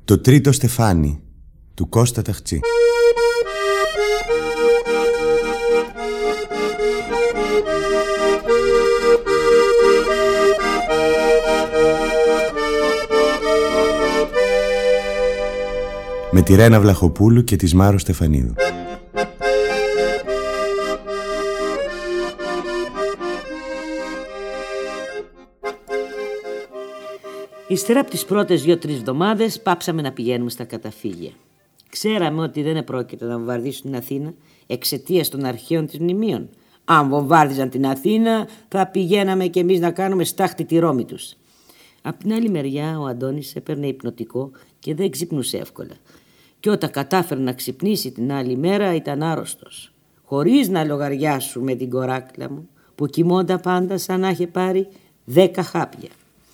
Το τρίτο στεφάνι του Κώστα Ταχτσή. Με τη Ρένα Βλαχοπούλου και τη Μάρο Στεφανίδου. Ύστερα από τις πρώτες 2-3 εβδομάδες πάψαμε να πηγαίνουμε στα καταφύγια. Ξέραμε ότι δεν επρόκειτο να βομβαρδίσουν την Αθήνα εξαιτίας των αρχαίων της μνημείων. Αν βομβάρδιζαν την Αθήνα θα πηγαίναμε κι εμείς να κάνουμε στάχτη τη Ρώμη τους. Απ' την άλλη μεριά ο Αντώνης έπαιρνε υπνοτικό και δεν ξυπνούσε εύκολα. Και όταν κατάφερε να ξυπνήσει την άλλη μέρα ήταν άρρωστος. Χωρίς να λογαριάσουμε την κοράκλα μου που κοιμώντα πάντα σαν να είχε πάρει 10 χάπια.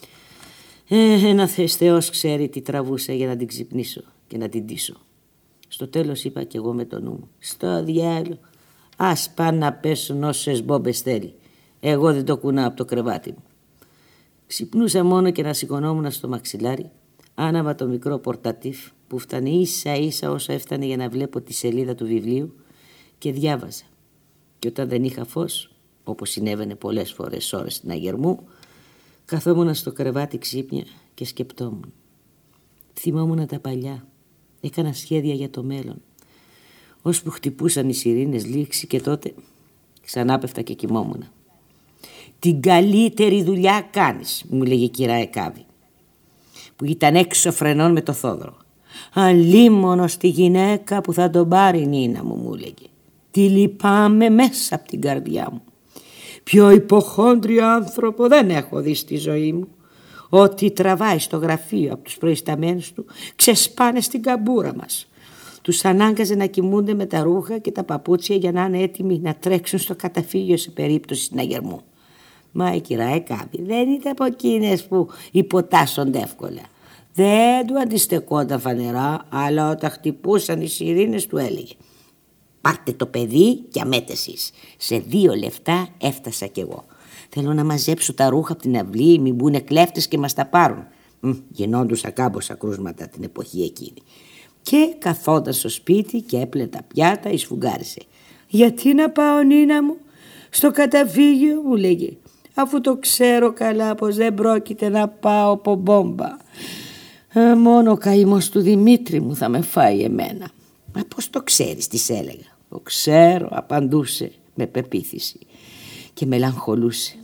Ένα Θεός ξέρει τι τραβούσα για να την ξυπνήσω και να την ντύσω. Στο τέλος είπα κι εγώ με το νου μου: στο διάλο, ας πάνε να πέσουν όσες μπόμπες θέλει. Εγώ δεν το κουνάω από το κρεβάτι μου. Ξυπνούσα μόνο και να σηκωνόμουν στο μαξιλάρι, άναβα το μικρό πορτατίφ που φτάνε ίσα ίσα όσο έφτανε για να βλέπω τη σελίδα του βιβλίου και διάβαζα. Και όταν δεν είχα φως, όπως συνέβαινε πολλές φορές ώρες στην αγερμού, καθόμουν στο κρεβάτι ξύπνια και σκεπτόμουν. Θυμόμουν τα παλιά, έκανα σχέδια για το μέλλον. Ώσπου χτυπούσαν οι σιρήνες λήξη και τότε ξανά πέφτα και κοιμόμουν. «Την καλύτερη δουλειά κάνεις», μου λέγε η κυρά Εκάβη, που ήταν έξω φρενών με το Θόδωρο. «Αλίμονο στη γυναίκα που θα τον πάρει η Νίνα μου», μου λέγε. «Τη λυπάμαι μέσα από την καρδιά μου. Πιο υποχόντριο άνθρωπο δεν έχω δει στη ζωή μου. Ό,τι τραβάει στο γραφείο από τους προϊσταμένους του ξεσπάνε στην καμπούρα μας. Τους ανάγκαζε να κοιμούνται με τα ρούχα και τα παπούτσια για να είναι έτοιμοι να τρέξουν στο καταφύγιο σε περίπτωση συναγερμού. Μα η κυρά Εκάβη δεν ήταν από εκείνες που υποτάσσονται εύκολα. Δεν του αντιστεκόταν φανερά, αλλά όταν χτυπούσαν οι σιρήνες του έλεγε: «Πάρτε το παιδί και αμέτε εσείς. Σε 2 λεπτά έφτασα κι εγώ. Θέλω να μαζέψω τα ρούχα από την αυλή, μην μπουνε κλέφτες και μας τα πάρουν». Γινόντουσαν κάμποσα κρούσματα την εποχή εκείνη. Και καθόταν στο σπίτι και έπλαινε τα πιάτα, εισφουγγάρισε. «Γιατί να πάω, Νίνα μου, στο καταφύγιο», μου λέγε, «αφού το ξέρω καλά πως δεν πρόκειται να πάω από μπόμπα. Μόνο ο καημός του Δημήτρη μου θα με φάει εμένα». «Μα πώς το ξέρεις», της έλεγα. «Το ξέρω», απαντούσε με πεποίθηση και μελαγχολούσε.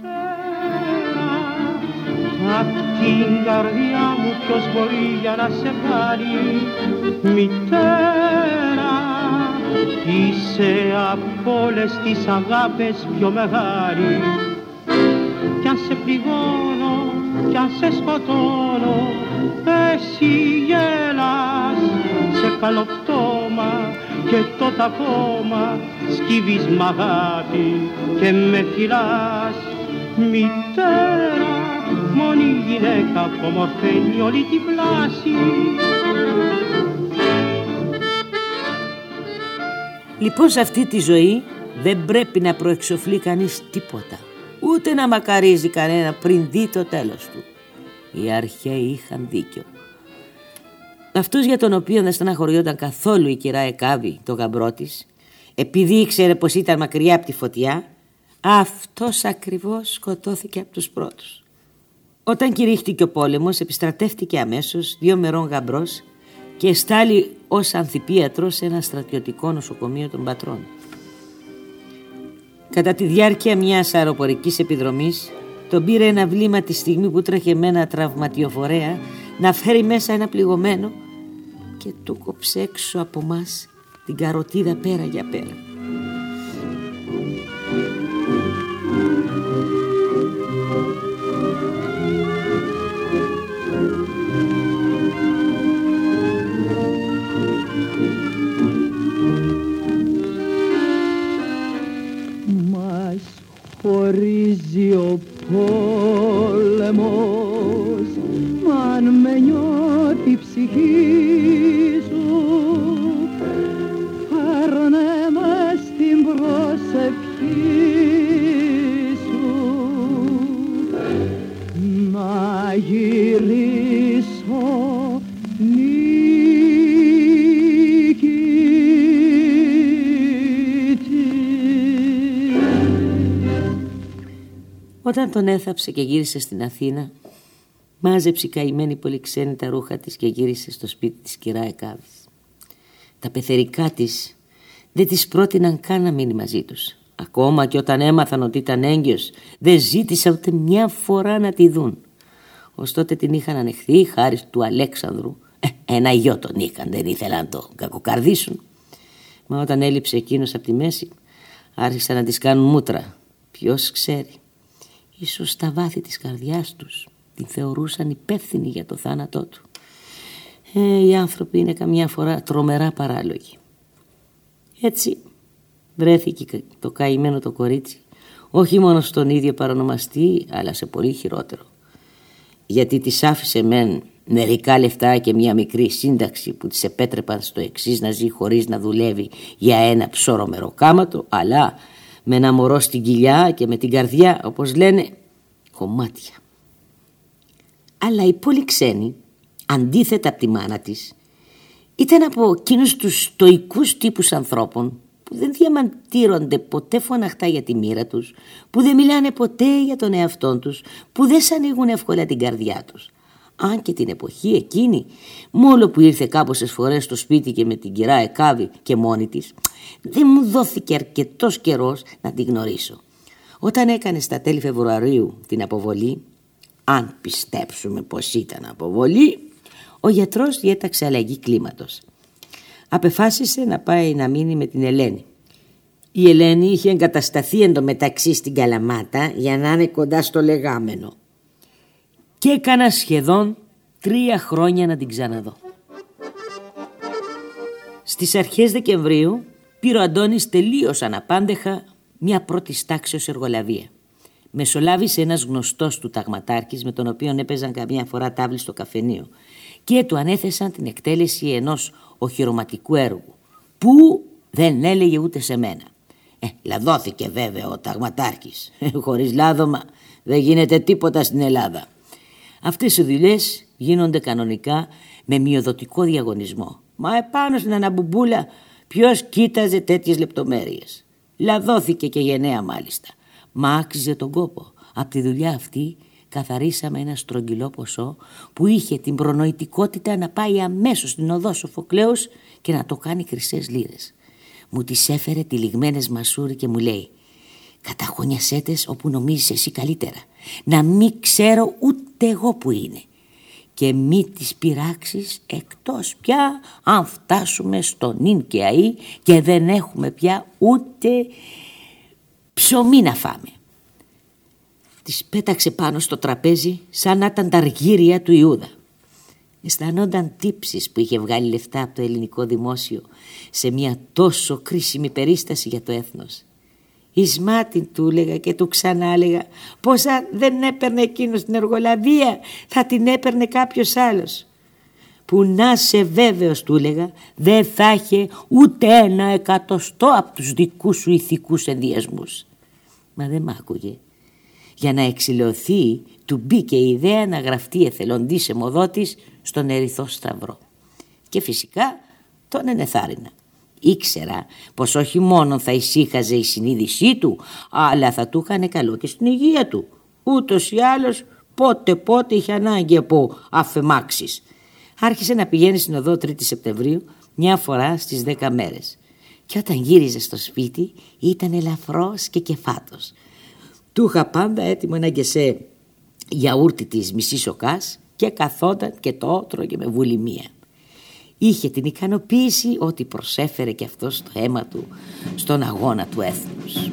Απ' την καρδιά μου ποιος μπορεί για να σε πάρει, μητέρα, είσαι από όλες τις αγάπες πιο μεγάλη. Κι αν σε πληγώνω, κι αν σε σκοτώνω, εσύ γέλας σε καλό πτώμα και τότε ακόμα σκύβεις μ' αγάπη και με φυλάς. Μητέρα, μόνη γυναίκα που ομορφαίνει όλη την πλάση. Λοιπόν, σε αυτή τη ζωή δεν πρέπει να προεξοφλεί κανείς τίποτα, ούτε να μακαρίζει κανένα πριν δει το τέλος του. Οι αρχαίοι είχαν δίκιο. Αυτός για τον οποίο δεν στεναχωριόταν καθόλου η κυρά Εκάβη, το γαμπρό της, επειδή ήξερε πως ήταν μακριά από τη φωτιά, αυτός ακριβώς σκοτώθηκε από τους πρώτους. Όταν κηρύχτηκε ο πόλεμος, επιστρατεύτηκε αμέσως 2 μερών γαμπρός και εστάλει ως ανθιπίατρος σε ένα στρατιωτικό νοσοκομείο των Πατρών. Κατά τη διάρκεια μιας αεροπορικής επιδρομής, τον πήρε ένα βλήμα τη στιγμή που τρέχε με ένα τραυματιοφορέα να φέρει μέσα ένα πληγωμένο και του κόψε έξω από μας την καροτίδα πέρα για πέρα. Μας χωρίζει ο πόλεμος, αν με νιώθει η ψυχή σου, φέρνε με στην προσευχή σου, να γυρίσω. Όταν τον έθαψε και γύρισε στην Αθήνα, μάζεψε η καημένη Πολυξένη τα ρούχα της και γύρισε στο σπίτι της κυρά Εκάβης. Τα πεθερικά της δεν της πρότειναν καν να μείνει μαζί τους. Ακόμα και όταν έμαθαν ότι ήταν έγκυος, δεν ζήτησαν ούτε μια φορά να τη δουν. Ως τότε την είχαν ανεχθεί χάρη του Αλέξανδρου. Ένα γιο τον είχαν, δεν ήθελαν να το κακοκαρδίσουν. Μα όταν έλειψε εκείνος από τη μέση, άρχισαν να της κάνουν μούτρα. Ποιος ξέρει, ίσως στα βάθη της καρδιάς τους την θεωρούσαν υπεύθυνη για το θάνατό του. Οι άνθρωποι είναι καμιά φορά τρομερά παράλογοι. Έτσι βρέθηκε το καημένο το κορίτσι όχι μόνο στον ίδιο παρονομαστή, αλλά σε πολύ χειρότερο. Γιατί της άφησε μεν μερικά λεφτά και μια μικρή σύνταξη που της επέτρεπαν στο εξής να ζει χωρίς να δουλεύει για ένα ψώρο μεροκάματο, αλλά με ένα μωρό στην κοιλιά και με την καρδιά, όπως λένε, κομμάτια. Αλλά η Πολυξένη, αντίθετα από τη μάνα της, ήταν από εκείνους τους στοικούς τύπους ανθρώπων που δεν διαμαρτύρονται ποτέ φωναχτά για τη μοίρα τους, που δεν μιλάνε ποτέ για τον εαυτό τους, που δεν σ' ανοίγουν εύκολα την καρδιά τους. Αν και την εποχή εκείνη, μόνο που ήρθε κάπωσες φορές στο σπίτι και με την κυρά Εκάβη και μόνη της, δεν μου δόθηκε αρκετός καιρός να την γνωρίσω. Όταν έκανε στα τέλη Φεβρουαρίου την αποβολή, αν πιστέψουμε πως ήταν αποβολή, ο γιατρός διέταξε αλλαγή κλίματος. Απεφάσισε να πάει να μείνει με την Ελένη. Η Ελένη είχε εγκατασταθεί εντωμεταξύ στην Καλαμάτα για να είναι κοντά στο λεγάμενο. Και έκανα σχεδόν 3 χρόνια να την ξαναδώ. Στις αρχές Δεκεμβρίου πήρε ο Αντώνης τελείως αναπάντεχα μια πρώτης τάξεως εργολαβία. Μεσολάβησε ένας γνωστός του ταγματάρχης με τον οποίο έπαιζαν καμιά φορά τάβλη στο καφενείο και του ανέθεσαν την εκτέλεση ενός οχυρωματικού έργου που δεν έλεγε ούτε σε μένα. Λαδώθηκε βέβαια ο ταγματάρχης. Χωρίς λάδωμα δεν γίνεται τίποτα στην Ελλάδα. Αυτές οι δουλειές γίνονται κανονικά με μειοδοτικό διαγωνισμό. Μα επάνω στην Αναμπουμπούλα ποιος κοίταζε τέτοιες λεπτομέρειες. Λαδώθηκε και γενναία μάλιστα. Μα άξιζε τον κόπο. Από τη δουλειά αυτή καθαρίσαμε ένα στρογγυλό ποσό που είχε την προνοητικότητα να πάει αμέσως στην οδό Σοφοκλέους και να το κάνει χρυσές λίρες. Μου τις έφερε τυλιγμένες μασούρι και μου λέει: καταχωνιασέ τες όπου νομίζεις εσύ καλύτερα, να μην ξέρω ούτε εγώ που είναι, και μη τις πειράξεις εκτός πια αν φτάσουμε στο νυν και αΐ και δεν έχουμε πια ούτε ψωμί να φάμε. Τις πέταξε πάνω στο τραπέζι σαν να ήταν τα αργύρια του Ιούδα. Αισθανόταν τύψεις που είχε βγάλει λεφτά από το ελληνικό δημόσιο σε μια τόσο κρίσιμη περίσταση για το έθνος. Ισμάτιν του έλεγα και του ξανά έλεγα πως αν δεν έπαιρνε εκείνος την εργολαβία θα την έπαιρνε κάποιος άλλος. Που να σε βέβαιος, του έλεγα, δεν θα είχε ούτε 1/100 από τους δικούς σου ηθικούς ενδιασμούς. Μα δεν μ' άκουγε. Για να εξηλαιωθεί του μπήκε η ιδέα να γραφτεί εθελοντής αιμοδότης στον Ερυθρό Σταυρό. Και φυσικά τον ενεθάρρυνα. Ήξερα πως όχι μόνο θα ησύχαζε η συνείδησή του, αλλά θα του έκανε καλό και στην υγεία του. Ούτως ή άλλως πότε είχε ανάγκη από αφεμάξεις. Άρχισε να πηγαίνει στην οδό 3η Σεπτεμβρίου μια φορά στις 10 μέρες. Και όταν γύριζε στο σπίτι ήταν ελαφρώς και κεφάτος. Του είχα πάντα έτοιμο ένα γκεσέ γιαούρτι της μισής οκάς και καθόταν και το ότρωγε με βουλημία. Είχε την ικανοποίηση ότι προσέφερε και αυτός το αίμα του στον αγώνα του έθνους.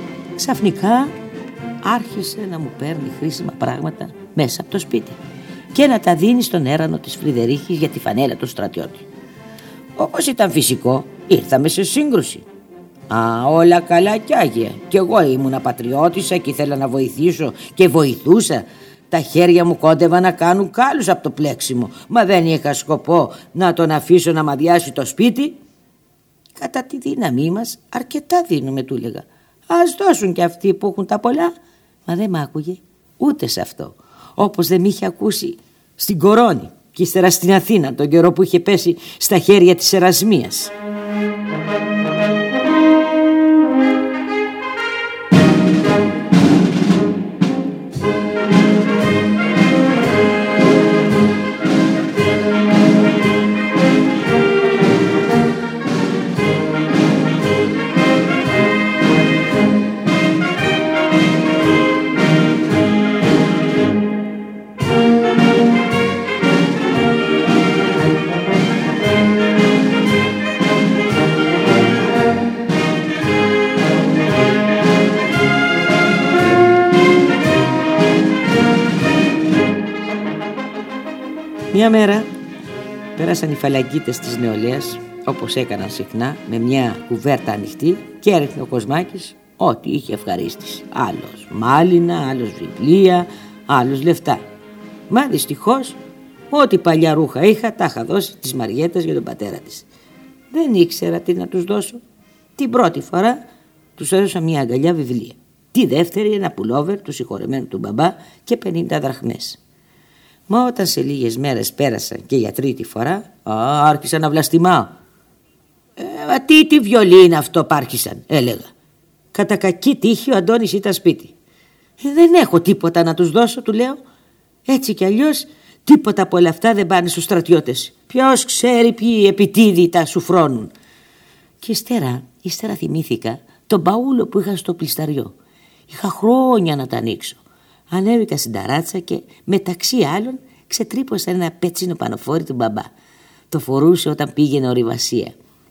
Ξαφνικά άρχισε να μου παίρνει χρήσιμα πράγματα μέσα από το σπίτι και να τα δίνει στον έρανο της Φρυδερίχης για τη φανέλα του στρατιώτη. Όπως ήταν φυσικό, ήρθαμε σε σύγκρουση. Όλα καλά κι άγια. Κι εγώ ήμουνα πατριώτισσα και ήθελα να βοηθήσω και βοηθούσα. Τα χέρια μου κόντευαν να κάνουν κάλους από το πλέξιμο, μα δεν είχα σκοπό να τον αφήσω να μαδιάσει το σπίτι. Κατά τη δύναμή μας αρκετά δίνουμε, του έλεγα. Ας δώσουν κι αυτοί που έχουν τα πολλά. Μα δεν μ' άκουγε ούτε σε αυτό. Όπως δεν μ' είχε ακούσει στην Κορώνη και ύστερα στην Αθήνα τον καιρό που είχε πέσει στα χέρια της Ερασμίας. Μια μέρα πέρασαν οι φαλαγγίτες της νεολαίας, όπως έκαναν συχνά, με μια κουβέρτα ανοιχτή και έριχνε ο Κοσμάκης ό,τι είχε ευχαρίστηση. Άλλος μάλινα, άλλος βιβλία, άλλος λεφτά. Μα δυστυχώς ό,τι παλιά ρούχα είχα τα είχα δώσει της Μαριέτας για τον πατέρα της. Δεν ήξερα τι να τους δώσω. Την πρώτη φορά τους έδωσα μια αγκαλιά βιβλία. Τη δεύτερη ένα πουλόβερ του συγχωρεμένου του μπαμπά και 50 δραχμές. Μα όταν σε λίγες μέρες πέρασαν και για τρίτη φορά, άρχισα να βλαστημάω. Τι βιολί αυτό πάρχισαν, έλεγα. Κατά κακή τύχη ο Αντώνης ήταν σπίτι. Δεν έχω τίποτα να τους δώσω, του λέω. Έτσι κι αλλιώς τίποτα από όλα αυτά δεν πάνε στους στρατιώτες. Ποιος ξέρει ποιοι επιτίδη τα σου φρώνουν. Και ύστερα θυμήθηκα τον μπαούλο που είχα στο πλισταριό. Είχα χρόνια να τα ανοίξω. Ανέβηκα στην ταράτσα και μεταξύ άλλων ξετρύπωσα ένα πέτσινο πανοφόρι του μπαμπά. Το φορούσε όταν πήγαινε ορειβασία.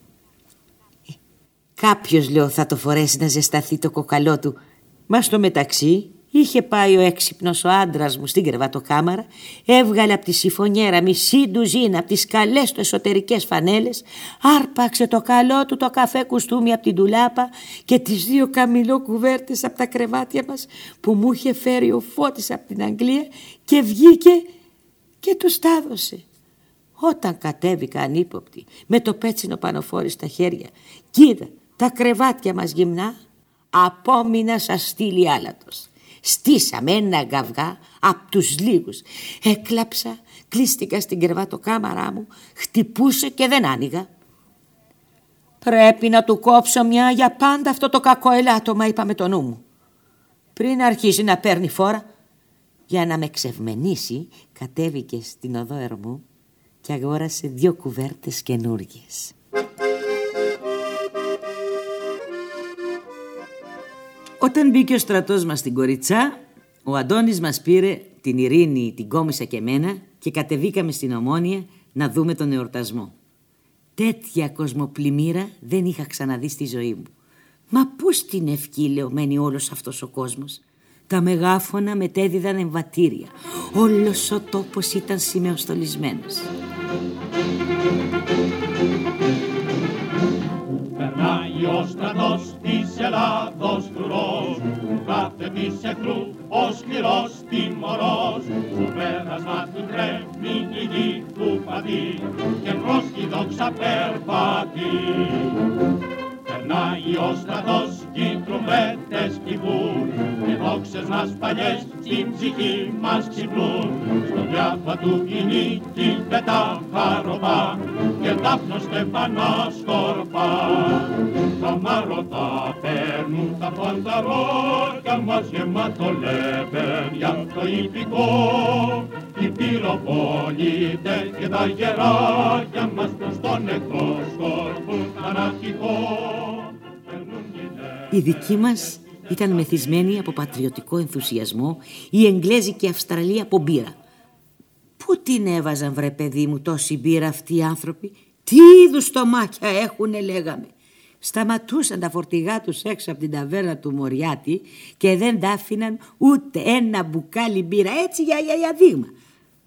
Κάποιος, λέω, θα το φορέσει να ζεσταθεί το κοκαλό του. Μα στο μεταξύ είχε πάει ο έξυπνος ο άντρας μου στην κρεβατοκάμαρα, έβγαλε από τη σιφωνιέρα μισή ντουζίνα από τις καλές του εσωτερικές φανέλες, άρπαξε το καλό του το καφέ κουστούμι από την ντουλάπα και τις 2 καμιλό κουβέρτες από τα κρεβάτια μας που μου είχε φέρει ο Φώτης από την Αγγλία και βγήκε και τους τα έδωσε. Όταν κατέβηκα ανύποπτη με το πέτσινο πανοφόρι στα χέρια κι είδα τα κρεβάτια μας γυμνά, απόμεινα σας στείλει άλατος. Στήσαμε ένα γκαυγά απ' τους λίγους. Έκλαψα, κλείστηκα στην κρεβατοκάμαρά μου, χτυπούσε και δεν άνοιγα. Πρέπει να του κόψω μια για πάντα αυτό το κακό ελάττωμα, είπα με το νου μου. Πριν αρχίσει να παίρνει φόρα, για να με ξευμενήσει, κατέβηκε στην οδό Ερμού και αγόρασε 2 κουβέρτες καινούργιες. Όταν μπήκε ο στρατός μας στην Κοριτσά, ο Αντώνης μας πήρε την Ειρήνη, την Κόμισσα και εμένα και κατεβήκαμε στην Ομόνια να δούμε τον εορτασμό. Τέτοια κοσμοπλημμύρα δεν είχα ξαναδεί στη ζωή μου. Μα πώς την ευκεί, λέω, μένει όλος αυτός ο κόσμος. Τα μεγάφωνα μετέδιδαν εμβατήρια. Όλος ο τόπος ήταν σημεοστολισμένος. Περνάει ο στρατός της Ελλάδος φρουρός, του κάθε της εχθρού ο σκληρός τιμωρός. Το πέρασμα του τρέμει η γη του πατή και προς τη δόξα περπατεί. Περνάει ο στρατός κι οι τρουμπέτες κυβούν και δόξες μας παλιές στην ψυχή μας ξυπνούν. Στον διάφα του η νίκη πετά χαροπά και τάφνος στεφανά σκορπά. Τα μαρωτά παίρνουν τα φανταρόκια μας γεματολέπεν για το ηπικό. Οι πυροπολίτες και τα γεράκια μας στον εχθρό σκορπούν αναρχικό. Οι δικοί μας ήταν μεθυσμένοι από πατριωτικό ενθουσιασμό, οι Εγγλέζοι και οι Αυστραλοί από μπύρα. Πού την έβαζαν, βρε παιδί μου, τόση μπύρα αυτοί οι άνθρωποι? Τι είδους στομάκια έχουνε, λέγαμε. Σταματούσαν τα φορτηγά τους έξω από την ταβέρνα του Μοριάτη και δεν τα άφηναν ούτε ένα μπουκάλι μπύρα, έτσι για δείγμα.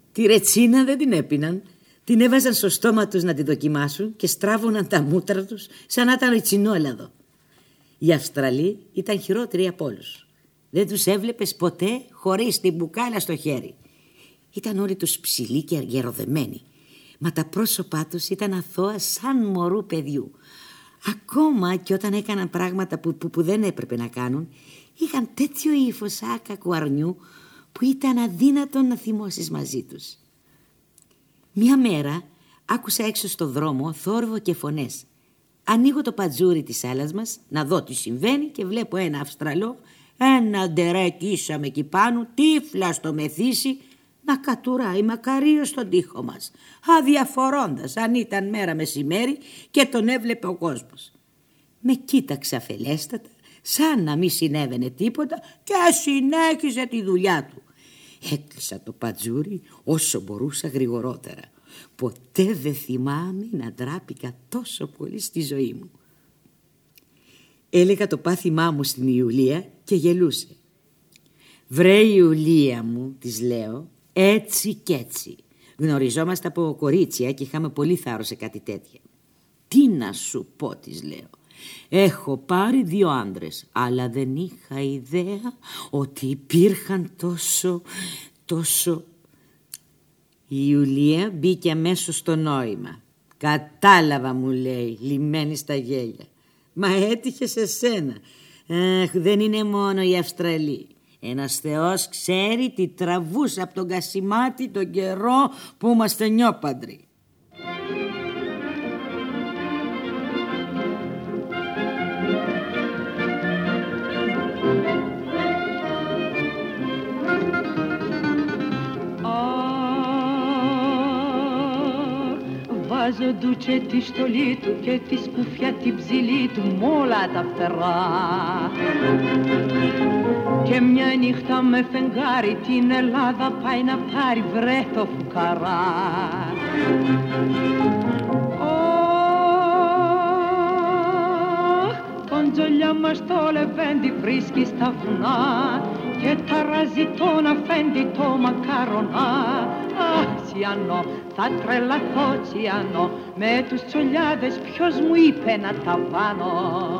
Τη ρετσίνα δεν την έπιναν. Την έβαζαν στο στόμα τους να τη δοκιμάσουν και στράβωναν τα μούτρα τους σαν να ήταν ρετσινόλαδο. Οι Αυστραλοί ήταν χειρότεροι από όλους. Δεν τους έβλεπες ποτέ χωρίς την μπουκάλα στο χέρι. Ήταν όλοι τους ψηλοί και γεροδεμένοι, μα τα πρόσωπά τους ήταν αθώα σαν μωρού παιδιού. Ακόμα και όταν έκαναν πράγματα που δεν έπρεπε να κάνουν, είχαν τέτοιο ύφος άκακου αρνιού που ήταν αδύνατο να θυμώσεις μαζί τους. Μια μέρα άκουσα έξω στο δρόμο θόρυβο και φωνές. Ανοίγω το πατζούρι της άλλας μας να δω τι συμβαίνει και βλέπω ένα Αυστραλό, ένα ντερέκι ίσα με εκεί πάνω, τύφλα στο μεθύσι, να κατουράει μακαρίο στον τοίχο μας, αδιαφορώντας αν ήταν μέρα μεσημέρι και τον έβλεπε ο κόσμος. Με κοίταξε αφελέστατα, σαν να μην συνέβαινε τίποτα και συνέχιζε τη δουλειά του. Έκλεισα το πατζούρι όσο μπορούσα γρηγορότερα. Ποτέ δεν θυμάμαι να ντράπηκα τόσο πολύ στη ζωή μου. Έλεγα το πάθημά μου στην Ιουλία και γελούσε. «Βρε Ιουλία μου», της λέω, «έτσι κι έτσι. Γνωριζόμαστε από κορίτσια και είχαμε πολύ θάρρος σε κάτι τέτοια». «Τι να σου πω», της λέω, «έχω πάρει 2 άντρες, αλλά δεν είχα ιδέα ότι υπήρχαν τόσο...» Η Ιουλία μπήκε αμέσως στο νόημα. «Κατάλαβα», μου λέει, λυμμένη στα γέλια. «Μα έτυχε σε σένα. Δεν είναι μόνο οι Αυστραλοί. Ένας Θεός ξέρει τι τραβούσε από τον Κασιμάτη τον καιρό που είμαστε νιόπαντροι». Βάζω ντούτσε τη στολή του και τη σκουφιά την ψηλή του μ' όλα τα φτερά. Και μια νύχτα με φεγγάρι την Ελλάδα πάει να πάρει, βρε το φουκαρά. Τον τζολιά μας το λεβέντι βρίσκει στα βουνά και ταράζει τον αφέντη το μακαρονά. Αχ, Τσιανό, θα τρελαθώ, Τσιανό, με τους τσολιάδες ποιος μου είπε να τα βάνω.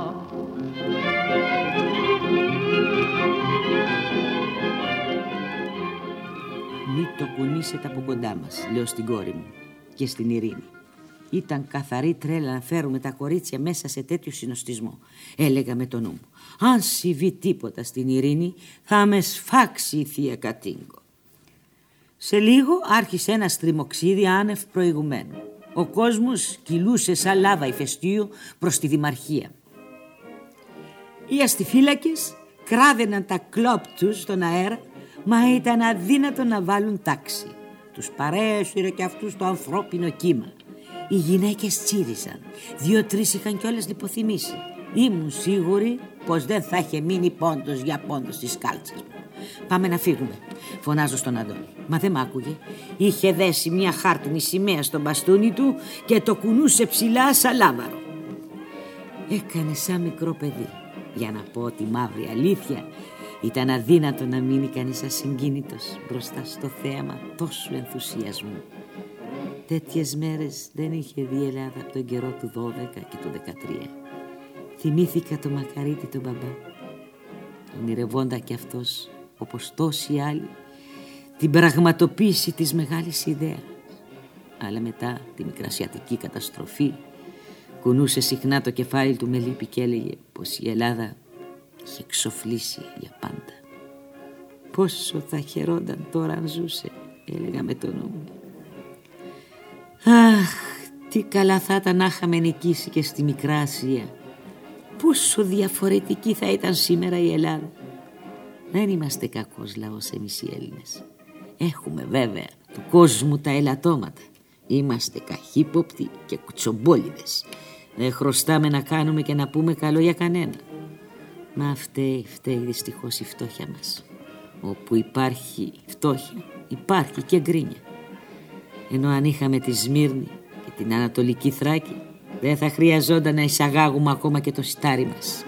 «Μη το κουνήσετε από κοντά μας», λέω στην κόρη μου και στην Ειρήνη. Ήταν καθαρή τρέλα να φέρουμε τα κορίτσια μέσα σε τέτοιο συνοστισμό. Έλεγα με το νου μου, αν συμβεί τίποτα στην Ειρήνη θα με σφάξει η θεία Κατίνγκο. Σε λίγο άρχισε ένα στριμοξίδι άνευ προηγουμένου. Ο κόσμος κυλούσε σαν λάβα ηφαιστείου προς τη Δημαρχία. Οι αστιφύλακες κράδαιναν τα κλόπ τους στον αέρα, μα ήταν αδύνατο να βάλουν τάξη. Τους παρέσυρε και αυτούς το ανθρώπινο κύμα. Οι γυναίκες τσίριζαν, 2-3 είχαν κιόλας λιποθυμήσει. Ήμουν σίγουρη πως δεν θα είχε μείνει πόντος για πόντος στις κάλτσες μου. «Πάμε να φύγουμε», φωνάζω στον Αντώνη. Μα δεν μ' άκουγε. Είχε δέσει μια χάρτινη σημαία στο μπαστούνι του και το κουνούσε ψηλά σαν λάβαρο. Έκανε σαν μικρό παιδί. Για να πω τη μαύρη αλήθεια, ήταν αδύνατο να μείνει κανείς ασυγκίνητος μπροστά στο θέαμα τόσου ενθουσιασμού. Τέτοιες μέρες δεν είχε δει η Ελλάδα από τον καιρό του 12 και του 13. Θυμήθηκα το Μακαρίτη τον μπαμπά. Ονειρευόντα κι αυτός, όπως τόσοι άλλοι, την πραγματοποίηση της μεγάλης ιδέας. Αλλά μετά τη μικρασιατική καταστροφή κουνούσε συχνά το κεφάλι του με λύπη και έλεγε πως η Ελλάδα είχε εξοφλήσει για πάντα. «Πόσο θα χαιρόνταν τώρα αν ζούσε», έλεγα με το νου μου. «Αχ, τι καλά θα ήταν να είχαμε νικήσει και στη Μικρά Ασία. Πόσο διαφορετική θα ήταν σήμερα η Ελλάδα. Δεν είμαστε κακός λαός εμείς οι Έλληνες. Έχουμε βέβαια του κόσμου τα ελαττώματα. Είμαστε καχύποπτοι και κουτσομπόλιδες. Δεν χρωστάμε να κάνουμε και να πούμε καλό για κανένα. Μα φταίει δυστυχώς η φτώχεια μας. Όπου υπάρχει φτώχεια υπάρχει και γκρίνια. Ενώ αν είχαμε τη Σμύρνη και την Ανατολική Θράκη, δεν θα χρειαζόταν να εισαγάγουμε ακόμα και το σιτάρι μας.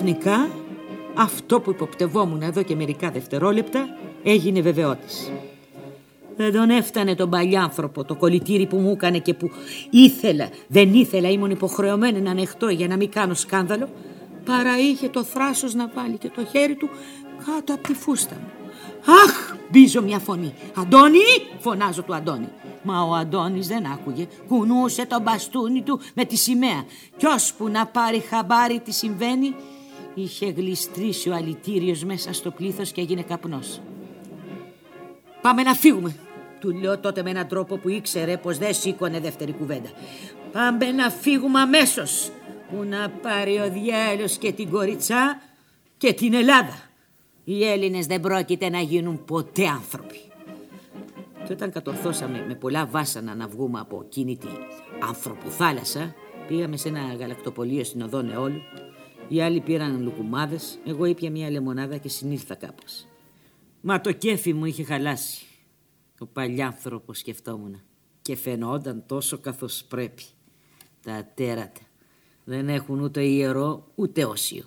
Ξαφνικά αυτό που υποπτευόμουν εδώ και μερικά δευτερόλεπτα έγινε βεβαιότης. Δεν τον έφτανε τον παλιάνθρωπο το κολλητήρι που μου έκανε και που δεν ήθελα, ήμουν υποχρεωμένη να ανεχτώ για να μην κάνω σκάνδαλο, παρά είχε το θράσος να βάλει και το χέρι του κάτω από τη φούστα μου. Αχ, μπίζω μια φωνή. Αντώνη, φωνάζω του Αντώνη. Μα ο Αντώνης δεν άκουγε. Κουνούσε το μπαστούνι του με τη σημαία. Κι ώσπου να πάρει χαμπάρι τι συμβαίνει, είχε γλιστρήσει ο αλητήριος μέσα στο πλήθος και έγινε καπνός. Πάμε να φύγουμε, του λέω τότε με έναν τρόπο που ήξερε πως δεν σήκωνε δεύτερη κουβέντα. Πάμε να φύγουμε αμέσως, που να πάρει ο διάλος και την κοριτσά και την Ελλάδα. Οι Έλληνες δεν πρόκειται να γίνουν ποτέ άνθρωποι. Και όταν κατορθώσαμε με πολλά βάσανα να βγούμε από εκείνη την ανθρωποθάλασσα, πήγαμε σε ένα γαλακτοπωλείο στην οδό Νεόλου. Οι άλλοι πήραν λουκουμάδες, εγώ ήπια μια λεμονάδα και συνήλθα κάπως. Μα το κέφι μου είχε χαλάσει. Ο παλιάνθρωπος σκεφτόμουν και φαινόταν τόσο καθώς πρέπει. Τα τέρατα δεν έχουν ούτε ιερό ούτε όσιο.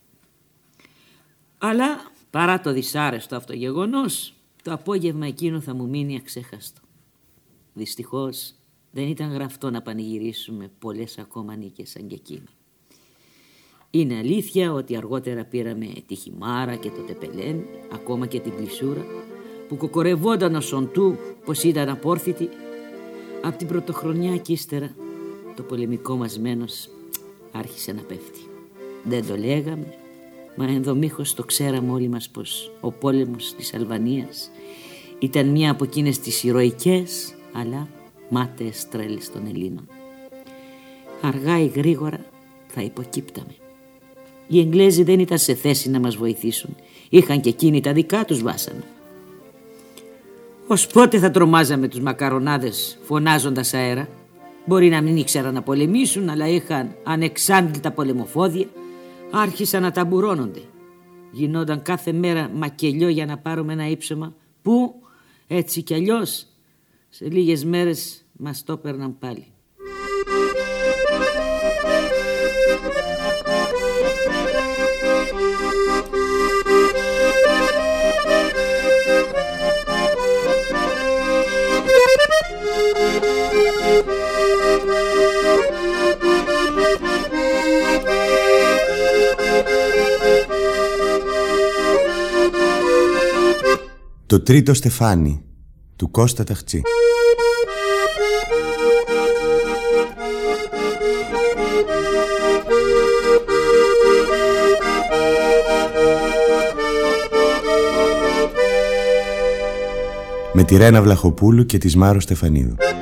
Αλλά παρά το δυσάρεστο αυτό γεγονός, το απόγευμα εκείνο θα μου μείνει αξέχαστο. Δυστυχώς δεν ήταν γραφτό να πανηγυρίσουμε πολλές ακόμα νίκες σαν και εκείνη. Είναι αλήθεια ότι αργότερα πήραμε τη χιμάρα και το τεπελέν, ακόμα και την κλεισούρα, που κοκορευόταν ο Σοντού πως ήταν απόρθητη. Απ' την πρωτοχρονιά κι ύστερα το πολεμικό μας μένος άρχισε να πέφτει. Δεν το λέγαμε, μα ενδομήχως το ξέραμε όλοι μας πως ο πόλεμος της Αλβανίας ήταν μία από εκείνες τις ηρωικές αλλά μάταιες τρέλες των Ελλήνων. Αργά ή γρήγορα θα υποκύπταμε. Οι Εγγλέζοι δεν ήταν σε θέση να μας βοηθήσουν. Είχαν και εκείνοι τα δικά τους βάσανα. Ως πότε θα τρομάζαμε τους μακαρονάδες φωνάζοντας αέρα? Μπορεί να μην ήξεραν να πολεμήσουν, αλλά είχαν ανεξάντλητα πολεμοφόδια. Άρχισαν να ταμπουρώνονται. Γινόταν κάθε μέρα μακελιό για να πάρουμε ένα ύψωμα που έτσι κι αλλιώς σε λίγες μέρες μας το έπαιρναν πάλι. Το τρίτο στεφάνι του Κώστα Ταχτσή. Με τη Ρένα Βλαχοπούλου και τη Μάρο Στεφανίδου.